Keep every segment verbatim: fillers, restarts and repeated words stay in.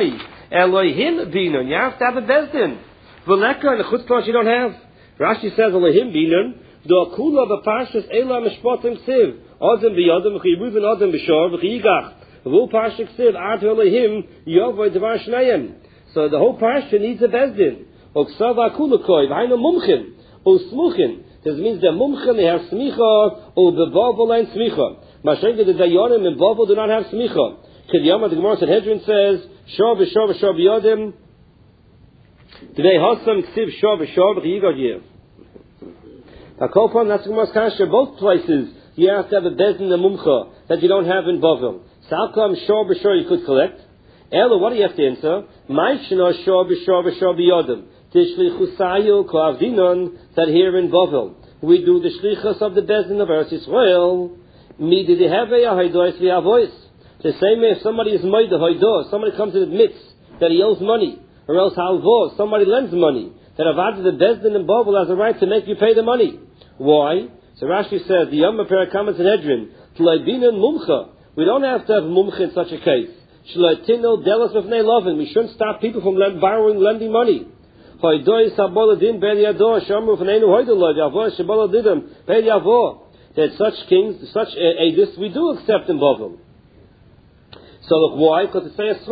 nami. Elohim binon. You have to have a bezdin. V'leka in the chutzpah you don't have. Rashi says Elohim binon. Do akula b'parshas ela mishpatim ksiv. Adam b'yadam v'chiyruven adam b'shor v'chiyigach. V'u parshas ksiv ad Elohim yavoy devar shnayim. So the whole parsha needs a bezdin. Oksav akula koi v'hainu mumchin. O smuchin. This means the mumchin they have smicha o bebavel and smicha. Mashenka the dayanim in Bavel do not have smicha. Kediyama the Gemara Sanhedrin says shor v'shor v'shor b'yadim. Today hasam ksiv shor v'shor v'chiyigach yev. Akopon, that's the most kasha. Both places you have to have a bezdin the mumcha that you don't have in Bavel. So how come shor b'shor you could collect? Ella, what do you have to answer? Ma'ishna shor b'shor v'shor b'yodem. Tishli chusayu ko'avdinon that here in Bavel we do the shlichus of the bezdin of Eretz Yisrael. Midi deheve ahaydois v'avois. The same way if somebody is moide haydos, somebody comes and admits that he owes money, or else halvos, somebody lends money, that avad the bezdin in Bavel has a right to make you pay the money. Why? So Rashi says, the Yom Perakamas and Hedrin, Tlaibinin Mumcha. We don't have to have Mumcha in such a case. Shlatino Delas of Lovin. We shouldn't stop people from lend, borrowing, lending money. That such kings, such edis, we do accept in Bavel. So look, why? Because it says,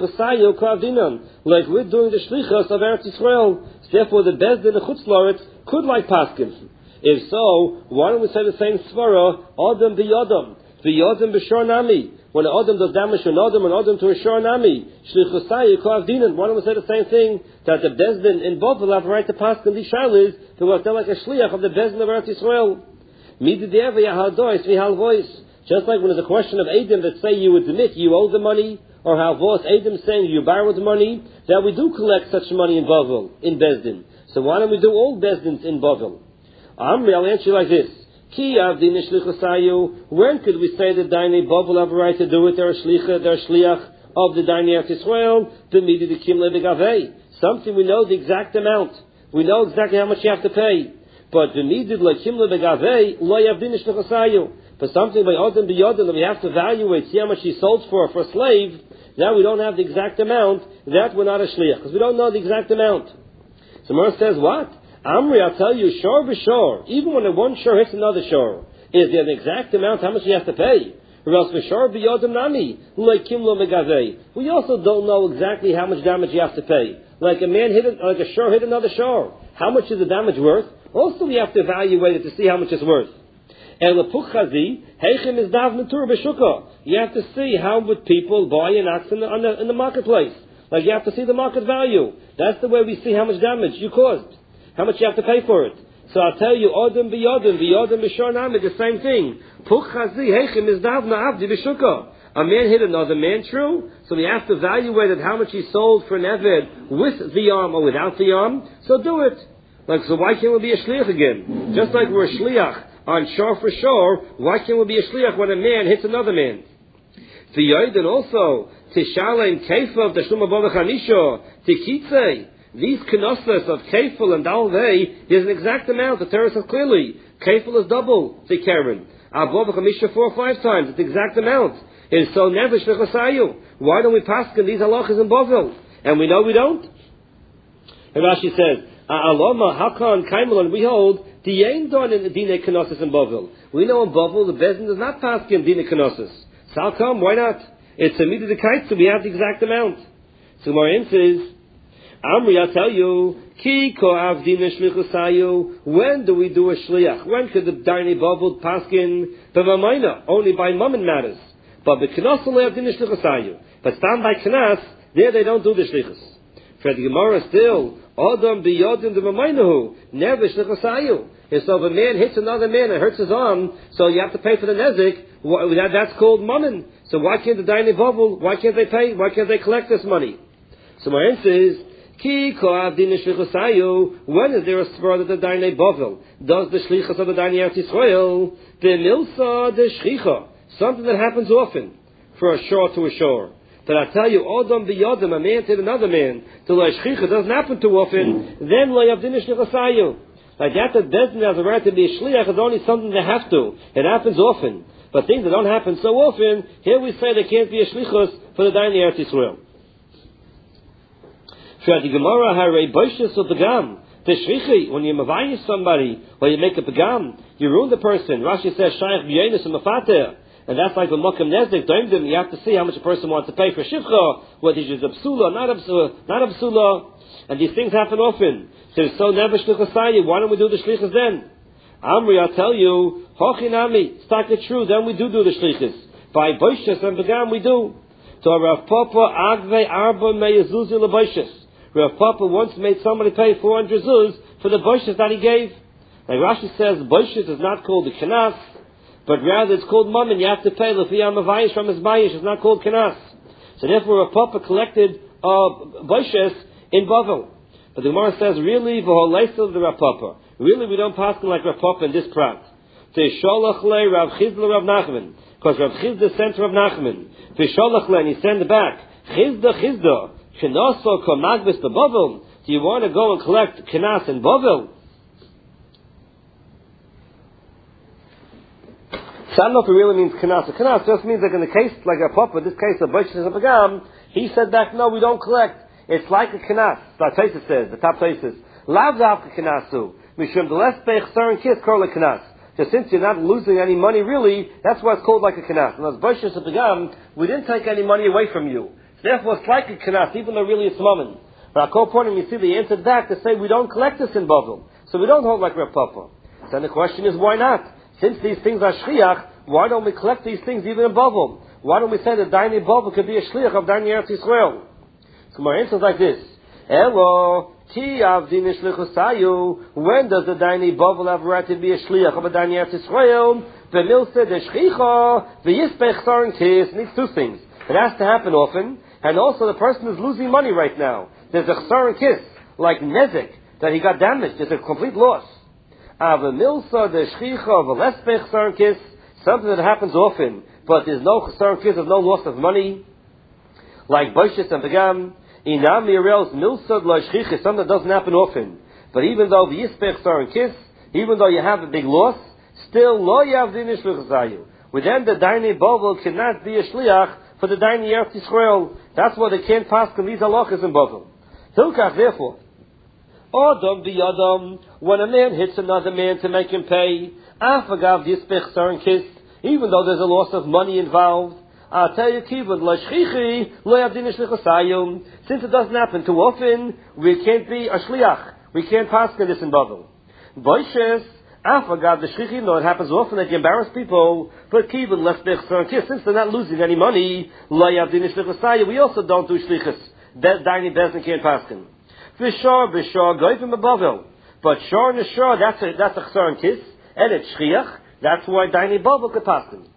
like we're doing the Shlichas of Eretz Yisrael. Therefore, the Bezdin, the Chutzlaret, could like Paskin. If so, why don't we say the same svara? Adam b'yadam, b'yadam b'shor nami. When an adam does damage to an adam, an adam to a shor nami, shlichusai yikoavdinan. Why don't we say the same thing that the bezdin in Bavel have a right to pass the shalis to work like a shliach of the bezdin of Eretz Yisrael? Midideva yahadois vihalvois. Just like when there's a question of Adam that say you admit you owe the money, or halvos Adam saying you borrowed money, that we do collect such money in Bavel in bezdin. So why don't we do all bezdins in Bavel? Amri, I'll answer you like this. Ki avdin shlichusayu. When could we say that Dainei Bavel have a right to do it? They're a shlicha, they're a shliach of the Dainei Eretz Yisrael. The midi the kim lebegavei. Something we know the exact amount. We know exactly how much you have to pay. But the midi the kim lebegavei lo avdin shlichusayu. For something by Adam b'yodin that we have to evaluate, see how much he sold for for a slave. Now we don't have the exact amount. That we're not a shliach because we don't know the exact amount. So Mor says what? Amri, I'll tell you, shor b'shor, even when a one shor hits another shor, is there an exact amount how much you have to pay? Or else b'shor b'yodem nami, like kimlo megavei. We also don't know exactly how much damage you have to pay. Like a man hit, a, like a shor hit another shor. How much is the damage worth? Also we have to evaluate it to see how much it's worth. And lepuchazi, heichem is dav netur b'shukah. You have to see how would people buy an ox in the, on the, in the marketplace. Like you have to see the market value. That's the way we see how much damage you caused. How much you have to pay for it. So I'll tell you, Odom b'yodom, b'yodom b'shor nami, the same thing. Puch chazi, heichem is davna avdi b'shukah. A man hit another man, true? So we have to evaluate it, how much he sold for an eved with the arm or without the arm. So do it. Like, so why can't we be a shliach again? Just like we're a shliach on shor for shor, why can't we be a shliach when a man hits another man? V'yoden also, tishalem keifav d'shlum abolach anisho, tikitzei. These knossos of kefil and dalvei, there's an exact amount. The Torah says clearly, kefil is double the keren. Abov chamisha four or five times. It's the exact amount. And so never shlechasayu. Why don't we paskin these halachas in Bavel? And we know we don't. And Rashi says, Aloma hakon kaimelon. We hold the ain't done in the dine knossos in Bavel. We know in Bavel the bezin does not paskin dine knossos. So how come? Why not? It's a midah the kite, so we have the exact amount. So Marin says, Amri, I'll tell you, Ki ko'avdin shlichusayu. When do we do a shliach? When could the Dainei Bavel paskin b'mamayna? Only by mammon matters. But b'knas le'avdin shlichusayu. But stand by knas, there they don't do the shlichus. For the Gemara still, Adam b'yodim d'mamaynahu, never shlichusayu. And so if a man hits another man and hurts his arm, so you have to pay for the nezik, that's called mammon. So why can't the Dainei Bavel, why can't they pay, why can't they collect this money? So my answer is, Ki ko'avdin shlichusayu. When is there a svara that the Dainei Bavel does the shlichus of the Dainei Eretz Yisrael? The milsa the shchicha, something that happens often for a shor to a shor. That I tell you, Odom b'yodom, a man to another man, to la shchicha doesn't happen too often. Then la yavdin shlichusayu. Like that, that doesn't have a right to be a shliach is only something they have to. It happens often, but things that don't happen so often, here we say there can't be a shlichus for the Dainei Eretz Yisrael. Shad the Gemara Hare Boishas of Begam. The Shrichi, when you mavayish somebody, or you make a Begam, you ruin the person. Rashi says, Shaykh B'yenis and Mafater. And that's like the Mokum Nezdik, Doimdim, you have to see how much a person wants to pay for Shivcha, whether he's a Psula, not a Psula, not a Psula. And these things happen often. So, so never Shlichasayim, why don't we do the Shlichas then? Amri, I'll tell you, Hochinami, it's not true, then we do do the Shlichas. By Boishas and Begam we do. So Rav Papa Agve Arba Meyazuzi LeBoishas. Rav Papa once made somebody pay four hundred zuz for the Boishas that he gave. Like Rashi says, Boishas is not called the Kanas, but rather it's called Mammon. You have to pay Lefiyam Avayish from his Bayish. It's not called Kanas. So therefore Rav Papa collected uh, Boishas in Bavel. But the Gemara says, really, V'holeisel the Rav Papa. Really, we don't pass him like Rav Papa in this prat. V'sholach le Rav Chizda Rav Nachman. Because Rav Chizda sent Rav Nachman. V'sholach le, and he sent it back. Chizda, Chizda. Kenoso Komagvis the Bavel. Do you want to go and collect Kenas in Bavel? So I don't know if it really means Kenas. Kenas just means like in the case, like a Papa, this case of Boishas and Begam, he said back, no, we don't collect. It's like a Kenas. The Taisus says, the top Taisus. Lav Zavka Kenasu. Mishum the less Bech Sar and Kiss call it Kenas. So since you're not losing any money really, that's why it's called like a Kenas. And as Boishas and Begam, we didn't take any money away from you. Therefore, it's like a Kenas, even though really it's Mammon. But I call point him, you see, they answered back to say we don't collect this in Bavel. So we don't hold like Rav Papa. Then the question is, why not? Since these things are Shriach, why don't we collect these things even in Bavel? Why don't we say that Daini Bavel could be a Shliach of Daini Eretz Yisrael? So my answer is like this. Elo, Ti Avdin Shlichusayu. When does the Daini Bavel have a right to be a Shliach of a Daini Eretz Yisrael? The Milse, the Shchicha, the Yispech Sarin Kis, needs two things. It has to happen often. And also the person is losing money right now. There's a chsar and kiss, like Nezik, that he got damaged. There's a complete loss. Ava milsa, the shchicha, of a lespech chsar and kiss, something that happens often, but there's no chsar and kiss, there's no loss of money. Like Boishas and Begam, inam mirels milsa, la shchicha, something that doesn't happen often. But even though the yispech chsar and kiss, even though you have a big loss, still lo yavdin ishluchazayu. Within the Daini Bavel cannot be a shliach for the Daini Eretz Yisrael. That's why they can't pass on these halachas in Bavel. Hilkach, therefore, Adam b'yadam, when a man hits another man to make him pay, afagav yispech sar and kiss, even though there's a loss of money involved, I'll tell you, kivud l'shchichi lo yavdin shlichasayim. Since it doesn't happen too often, we can't be a shliach. We can't pass on this in Bavel. Boishes, afagav the shchichi, no, it happens often that you embarrass people, but kivud l'shchichi sar and kiss, since they're not losing any money, lo yavdin shlichasayim, we also don't do shlichus. Daini Bezdin can't pass him. V'shor, v'shor, go from a Bavel. But shor and shor, that's a, that's a chsar and kiss, and it's shchiach, that's why Daini Bavel could pass him.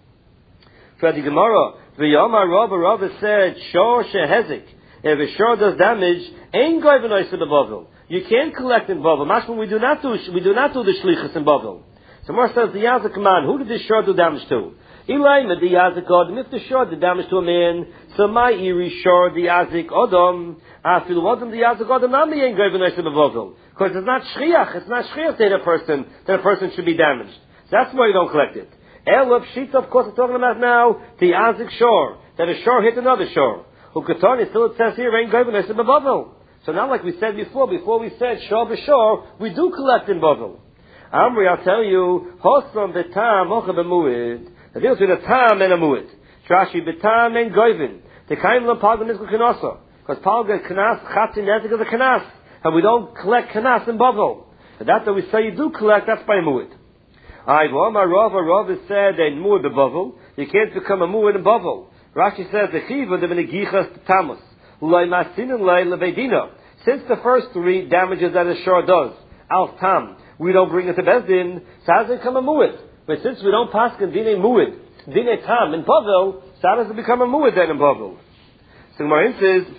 For the Gemara, v'yomar Rabba, Rabba said, shor shehezik, if a shor does damage, ain't go even nice in the Bavel. You can't collect in Bavel. Mashma, we do not do, we do not do the shlichus in Bavel. So Mar says, the Yazik man, who did this shor do damage to? Eli the Yazik Adam, if the shor did damage to a man, so my iri shor the Yazik Adam, I feel Adam the Yazik Adam, not me ain't going to Bavel. Because it's not shchiach, it's not shchiach that a person, that a person should be damaged. So that's why you don't collect it. Elov Shita, of course, we're talking about now, the Yazik shor, that a shor hit another shor. Who Katani, still it says here, ain't going to Bavel. So now, like we said before, before we said shor b'shor, we do collect in Bavel. Amri, I'll tell you, Hosam b'tam, mocha b'muid. The deal between a tam and a mu'id. Trashi b'tam and goyvin. The kaim lo palga nizku kanasa. Because palga kanas, chatzin nezik is a kanas. And we don't collect kanas in Bavel. And that's what we say you do collect, that's by mu'id. I go, my Rav, Rav has said in mu'id in Bavel, you can't become a mu'id in Bavel. Rashi says, the chiva, the menegichas tamus. Ulay masin and lay lebeidina. Since the first three damages that a shor does, al tam, we don't bring it to Bezdin, so how does it become a mu'id? But since we don't pass in Dine Mu'id, Dine Tam in Bavel, so how does it become a Mu'id then in Bavel? So Marin says,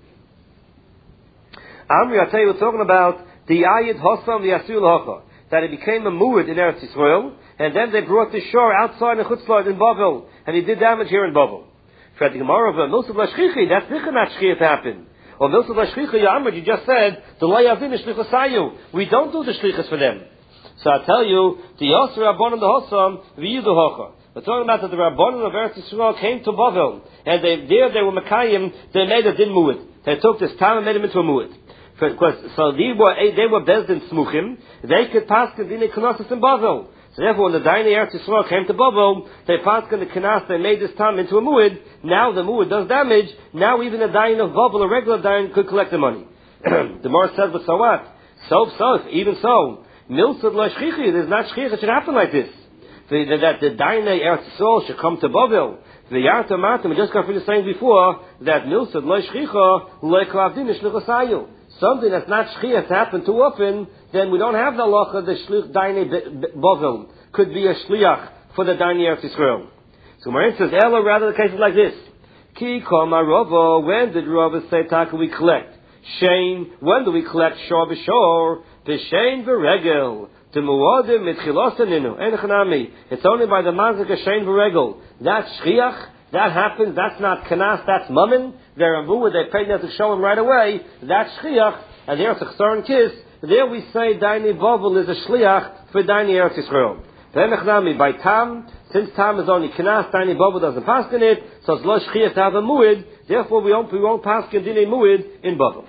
Amri, I'll tell you, we're talking about the Ayid Hossam, the Asul Hocha, that it became a Mu'id in Eretz Yisrael, and then they brought the shore outside the Chutzlard in Bavel, and he did damage here in Bavel. For the Gemara of Milsav Lashchichi, that's not not Shchiach to happen. Or Milsav Lashchichi, Amri, you just said, the Layavin is Shlichasayu. We don't do the Shlichas for them. So I tell you, the Yosser Rabban and the Hossam, V'yidu Hocha. We're talking about that the Rabbanon of Eretz Yisrael came to Bavel, and they, there they were Mekayim, they made a din mu'id. They took this time and made him into a mu'id. Because, so they were, they were Bezdin Smuchim, they could pass the din Knesset in Bavel. So therefore, when the Dainei Eretz Yisrael came to Bavel, they passed in the Knas, they made this time into a mu'id. Now the mu'id does damage. Now even a Dain of Bavel, a regular Dain, could collect the money. The Gemara says, but so what? So, so, even so, Milsad la shchichi, there's not shchicha, it should happen like this. The, the, that the Dainei Eretz Yisrael should come to Bavel. The Yarta Matam, we just got finished saying before, that Milsad la shchicha, le klavdin shlichasayu. Something that's not shchiach to happen too often, then we don't have the halacha, the shlich Dainei Bavel could be a shliach for the Dainei Eretz Yisrael. So Marin says, Ella, rather the case is like this. Ki kama Rava, when did Rava say, Taka, we collect? Shane, when do we collect shor b'shor? B'shein v'regel. To muadim mitchilosaninu. Enechanami. It's only by the mazik of shein v'regel. That's shchiach. That happens. That's not kanas. That's mammon. They're a muad. They pay them to show him right away. That's shchiach. And there's a chsar and kiss. There we say Dainei Bavel is a shliach for Dainei Eretz Yisrael. Enechanami. By tam, since tam is only kanas, Dainei Bavel doesn't pass in it. So it's lo shchiach to have a muad. Therefore, we won't, we won't pass Dinei Mu'id in Bavel.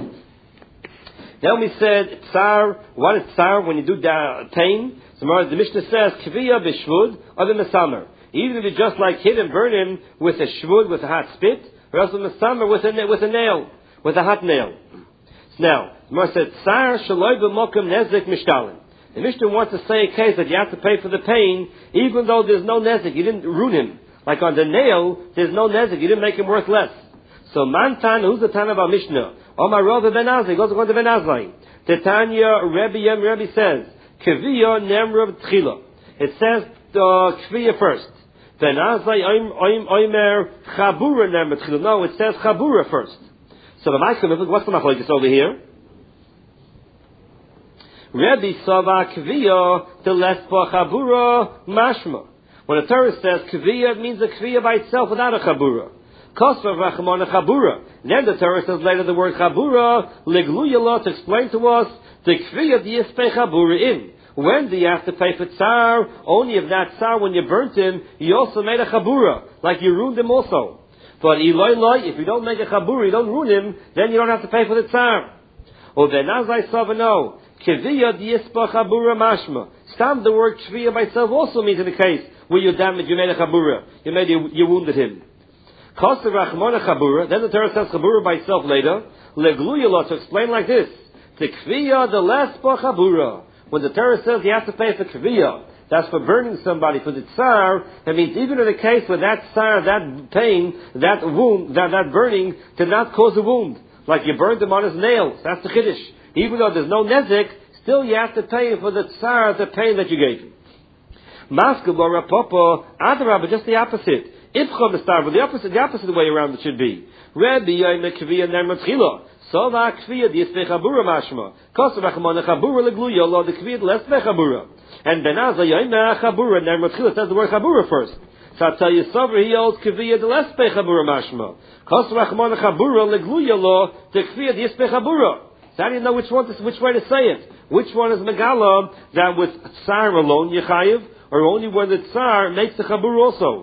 Then we said, Tsar, what is Tsar when you do da, pain? So the Mishnah says, Kviya b'shvud or the Mesamer. Even if you just like hit and burn him with a shvud, with a hot spit, or else a Mesamer with a, with a nail, with a hot nail. So now, the Mishnah said, Tsar shaloi b'mokum nezik mishtalin. The Mishnah wants to say a case that you have to pay for the pain, even though there's no nezik, you didn't ruin him. Like on the nail, there's no nezik. You didn't make him worth less. So Mantan, who's the Tana of our Mishnah? Omar Rava ben Azai, goes according to Ben Azai. The Tanya Rebbe Yem Rebbe says, Kviya Nemrav Tchila. It says uh, Kviya first. Ben Azai Oimer Chabura Nemrav Tchila. No, it says Chabura first. So the Ma'akim, what's the machlokes over here? Rebbe Sava Kviya the Lespa Chabura Mashma. When the Torah says Kviya, it means a Kviya by itself without a Chabura. Kosav Rachmana Chabura. Then the Torah says later the word Chabura, Ligluyala, to explain to us the Kviya Diespei Chabura in. When do you have to pay for Tsar? Only if that Tsar, when you burnt him, you also made a Chabura, like you ruined him also. But Eloi Loi, if you don't make a Chabura, you don't ruin him, then you don't have to pay for the Tsar. Or then as I saw no, Kviya Diespei Chabura Mashma. Stam, the word Kviya by itself also means in the case where you damaged, you made a Chabura, you made, you, you wounded him. Kosav Rachmana Chabura, then the Torah says Chabura by itself later, Legluyala, to explain like this, the Kviya, the Lespa Chabura. When the Torah says you have to pay for Kviya, that's for burning somebody, for the Tsar, it means even in the case where that Tsar, that pain, that wound, that, that burning, did not cause a wound. Like you burned him on his nails, that's the Kiddush. Even though there's no Nezik, still you have to pay for the Tsar, the pain that you gave him. Maskab or Rapopo, Adarabah, just the opposite. Ifcha b'star, the opposite, the opposite way around it should be. Rebbe yoyme kviya nemra tchila. So va kviya di'espei chabura mashma. Kosav rachmana chabura legluya lo the kviya l'espei chabura. And benaza yoyme chabura nemra tchila says the word chabura first. So I tell you, Sover he holds kviya l'espei chabura mashma. Kosav rachmana chabura legluya lo the kviya di'espei chabura. So how do you know which one to, which way to say it? Which one is megala that with tsar alone yechayiv, or only when the tsar makes the chabura also?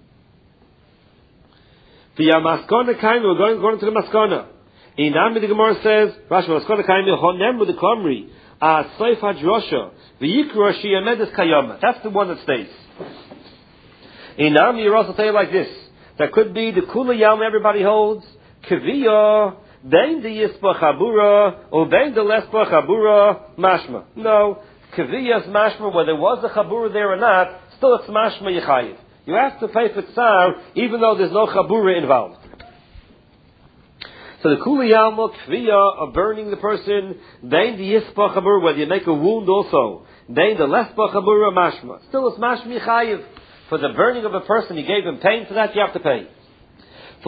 The Maskana Kaim, we're going, going to the Maskana. In Ami the Gemara says, Rashi, Maskana Kaim, Honem with the Kamri, Ah Seif Hadrosha, V'yikra Shiyamedes Kayama. That's the one that stays. In Ami, you also say it like this. That could be the Kula Yam everybody holds, Kviya, Ben the Yispa Chabura, or Ben the Lespa Chabura, Mashma. No, Kviya's Mashma, whether there was a Chabura there or not, still it's Mashma Yechayiv. You have to pay for Tsar, even though there's no Chabura involved. So the Kuli Yalmo, Kviya, of burning the person, Bain the Yispa Chabura, whether you make a wound also, Bain the Lespa Chabura Mashma. Still it's Mashma Yechayiv. For the burning of a person, you gave him pain, for that you have to pay.